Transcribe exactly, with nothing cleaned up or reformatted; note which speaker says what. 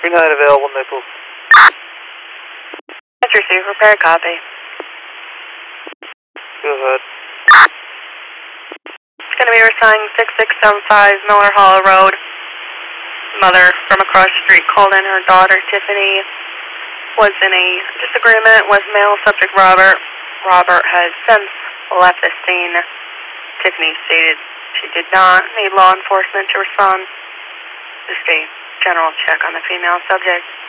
Speaker 1: three nine available, Nichols.
Speaker 2: Let's receive, repair, copy.
Speaker 1: Go ahead.
Speaker 2: It's going to be resigning six six seven five Miller Hollow Road. Mother from across the street called in her daughter, Tiffany, was in a disagreement with male subject Robert. Robert has since left the scene. Tiffany stated she did not need law enforcement to respond. Just a general check on the female subject.